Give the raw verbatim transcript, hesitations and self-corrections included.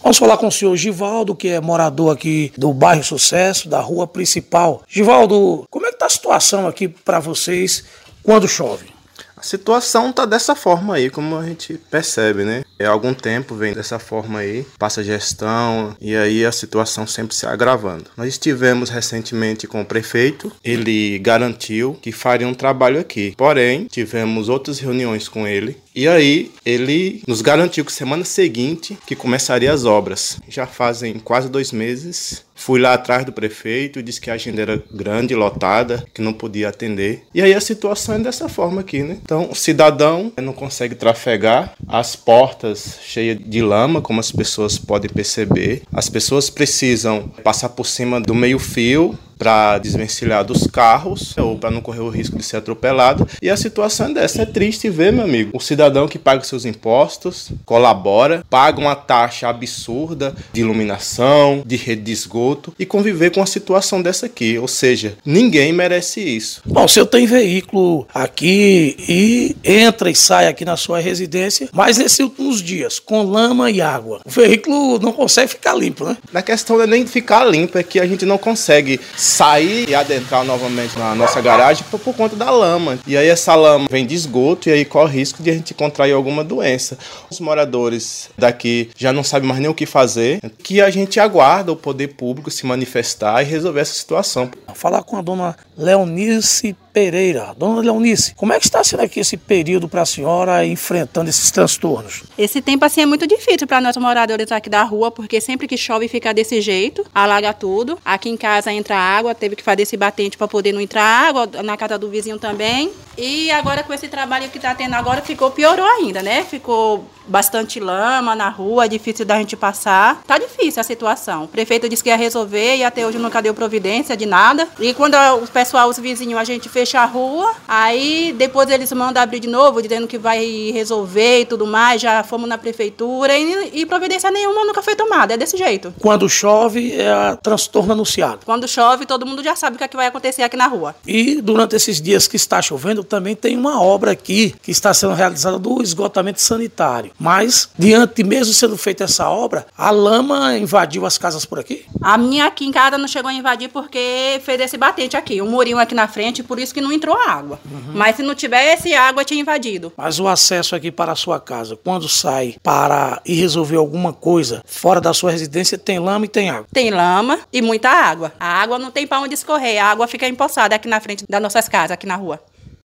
Vamos falar com o senhor Givaldo, que é morador aqui do bairro Sucesso, da rua principal. Givaldo, como é que está a situação aqui para vocês quando chove? A situação tá dessa forma aí, como a gente percebe, né? É algum tempo vem dessa forma aí, passa gestão e aí a situação sempre se agravando. Nós estivemos recentemente com o prefeito, ele garantiu que faria um trabalho aqui. Porém, tivemos outras reuniões com ele e aí ele nos garantiu que semana seguinte que começaria as obras. Já fazem quase dois meses. Fui lá atrás do prefeito e disse que a agenda era grande, lotada, que não podia atender. E aí a situação é dessa forma aqui, né? Então, o cidadão não consegue trafegar, as portas cheias de lama, como as pessoas podem perceber. As pessoas precisam passar por cima do meio-fio para desvencilhar dos carros ou para não correr o risco de ser atropelado. E a situação é dessa. É triste ver, meu amigo, o cidadão que paga seus impostos, colabora, paga uma taxa absurda de iluminação, de rede de esgoto e conviver com uma situação dessa aqui. Ou seja, ninguém merece isso. Bom, o senhor tem veículo aqui e entra e sai aqui na sua residência, mas nesses últimos dias, com lama e água, o veículo não consegue ficar limpo, né? A questão não é nem ficar limpo, é que a gente não consegue sair e adentrar novamente na nossa garagem por, por conta da lama. E aí essa lama vem de esgoto e aí corre o risco de a gente contrair alguma doença. Os moradores daqui já não sabem mais nem o que fazer, que a gente aguarda o poder público se manifestar e resolver essa situação. Vou falar com a dona Leonice Pereira. Dona Leonice, como é que está sendo aqui esse período para a senhora enfrentando esses transtornos? Esse tempo assim é muito difícil para nós moradores aqui da rua, porque sempre que chove fica desse jeito, alaga tudo. Aqui em casa entra água, teve que fazer esse batente para poder não entrar água, na casa do vizinho também. E agora com esse trabalho que está tendo agora ficou, piorou ainda, né? Ficou bastante lama na rua, é difícil da gente passar. Tá difícil a situação. O prefeito disse que ia resolver e até hoje nunca deu providência de nada. E quando o pessoal, os vizinhos, a gente fecha a rua, aí depois eles mandam abrir de novo, dizendo que vai resolver e tudo mais. Já fomos na prefeitura e, e providência nenhuma nunca foi tomada. É desse jeito. Quando chove, é transtorno anunciado. Quando chove, todo mundo já sabe o que, é que vai acontecer aqui na rua. E durante esses dias que está chovendo, também tem uma obra aqui que está sendo realizada do esgotamento sanitário. Mas, diante mesmo sendo feita essa obra, a lama invadiu as casas por aqui? A minha aqui em casa não chegou a invadir porque fez esse batente aqui, um murinho aqui na frente, por isso que não entrou água. Uhum. Mas se não tivesse água, tinha invadido. Mas o acesso aqui para a sua casa, quando sai para ir resolver alguma coisa fora da sua residência, tem lama e tem água? Tem lama e muita água. A água não tem para onde escorrer, a água fica empoçada aqui na frente das nossas casas, aqui na rua.